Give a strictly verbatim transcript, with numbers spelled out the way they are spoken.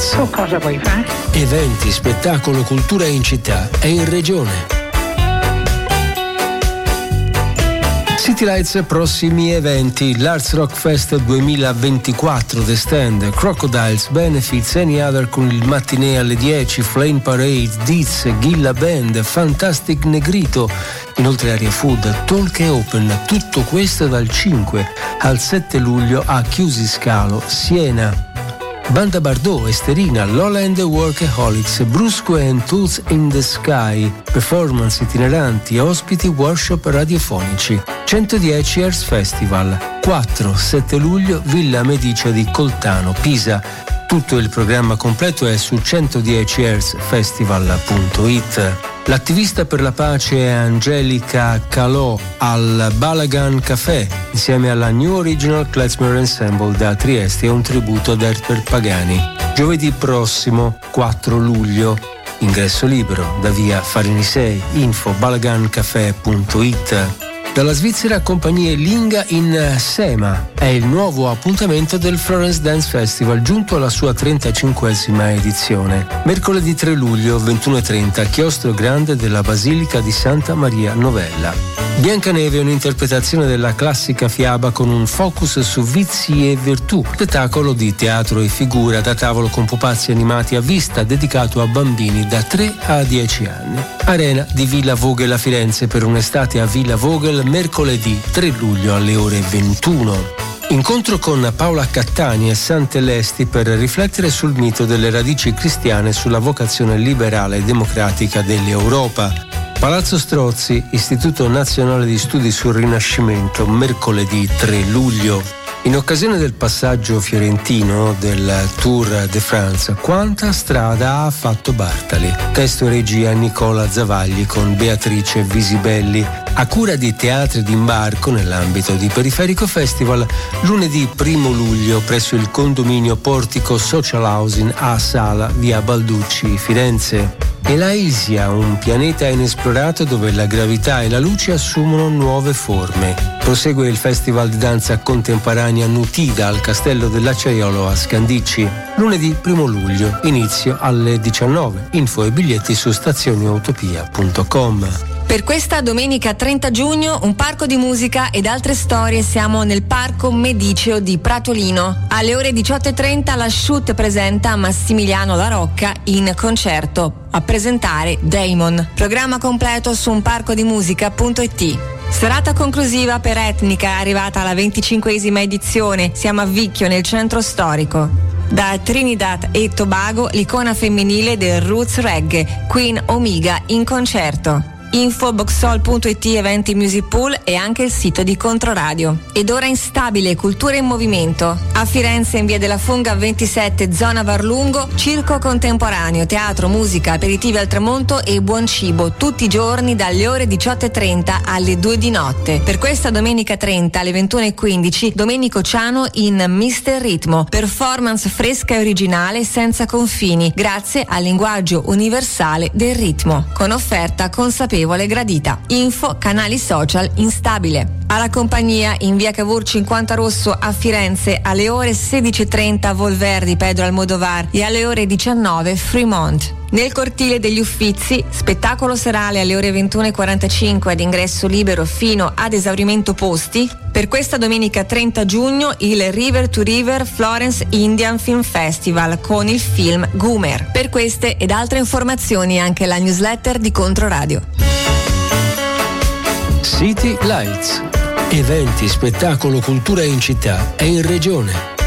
Lights. Tu cosa vuoi fare? Eventi, spettacolo, cultura in città e in regione. City Lights, prossimi eventi: l'Arts Rock Fest duemilaventiquattro, The Stand, Crocodiles, Benefits, Any Other con il mattinè alle dieci, Flame Parade, Diz, Gilla Band, Fantastic Negrito, inoltre Aria Food, Talk e Open. Tutto questo dal cinque al sette luglio a Chiusi Scalo, Siena. Banda Bardot, Esterina, Lola and the Workaholics, Brusco and Tools in the Sky, performance itineranti, ospiti, workshop radiofonici. centodieci Airs Festival, quattro sette luglio, Villa Medicia di Coltano, Pisa. Tutto il programma completo è su centodieci airs festival punto it. L'attivista per la pace è Angelica Calò al Balagan Café insieme alla New Original Klezmer Ensemble da Trieste e un tributo ad Herbert Pagani. Giovedì prossimo quattro luglio, ingresso libero da via Farini sei, info balagan café punto it. Dalla Svizzera compagnie Linga in Sema è il nuovo appuntamento del Florence Dance Festival, giunto alla sua trentacinquesima edizione. Mercoledì tre luglio, ventuno e trenta, Chiostro Grande della Basilica di Santa Maria Novella. Biancaneve è un'interpretazione della classica fiaba con un focus su vizi e virtù. Spettacolo di teatro e figura da tavolo con pupazzi animati a vista, dedicato a bambini da tre a dieci anni. Arena di Villa Vogel a Firenze per un'estate a Villa Vogel, mercoledì tre luglio alle ore ventuno. Incontro con Paola Cattani e Sant'Elesti per riflettere sul mito delle radici cristiane e sulla vocazione liberale e democratica dell'Europa. Palazzo Strozzi, Istituto Nazionale di Studi sul Rinascimento, mercoledì tre luglio. In occasione del passaggio fiorentino del Tour de France, quanta strada ha fatto Bartali? Testo e regia Nicola Zavagli con Beatrice Visibelli. A cura di Teatri d'Imbarco nell'ambito di Periferico Festival, lunedì primo luglio presso il condominio Portico Social Housing a Sala, via Balducci, Firenze. Elaisia, un pianeta inesplorato dove la gravità e la luce assumono nuove forme. Prosegue il Festival di danza contemporanea Nutida al Castello dell'Acciaiolo a Scandicci. Lunedì primo luglio, inizio alle diciannove. Info e biglietti su stazioniutopia punto com. Per questa domenica trenta giugno, un parco di musica ed altre storie. Siamo nel Parco Mediceo di Pratolino. Alle ore diciotto e trenta la Shoot presenta Massimiliano La Rocca in concerto a presentare Damon. Programma completo su un parco di musica punto it. Serata conclusiva per Etnica, arrivata alla venticinquesima edizione. Siamo a Vicchio, nel centro storico. Da Trinidad e Tobago, l'icona femminile del roots reggae, Queen Omega in concerto. Info boxhall punto it, eventi music pool e anche il sito di Controradio. Ed ora Instabile, cultura in movimento. A Firenze in via della Funga ventisette, zona Varlungo, circo contemporaneo, teatro, musica, aperitivi al tramonto e buon cibo tutti i giorni dalle ore diciotto e trenta alle due di notte. Per questa domenica trenta alle ventuno e quindici, Domenico Ciano in Mister Ritmo, performance fresca e originale senza confini, grazie al linguaggio universale del ritmo, con offerta consapevole gradita. Info canali social Instabile. Alla compagnia in via Cavour cinquanta Rosso a Firenze alle ore sedici e trenta Volverdi Pedro Almodovar e alle ore diciannove Fremont. Nel cortile degli Uffizi, spettacolo serale alle ore ventuno e quarantacinque ad ingresso libero fino ad esaurimento posti. Per questa domenica trenta giugno il River to River Florence Indian Film Festival con il film Goomer. Per queste ed altre informazioni anche la newsletter di Controradio. City Lights. Eventi, spettacolo, cultura in città e in regione.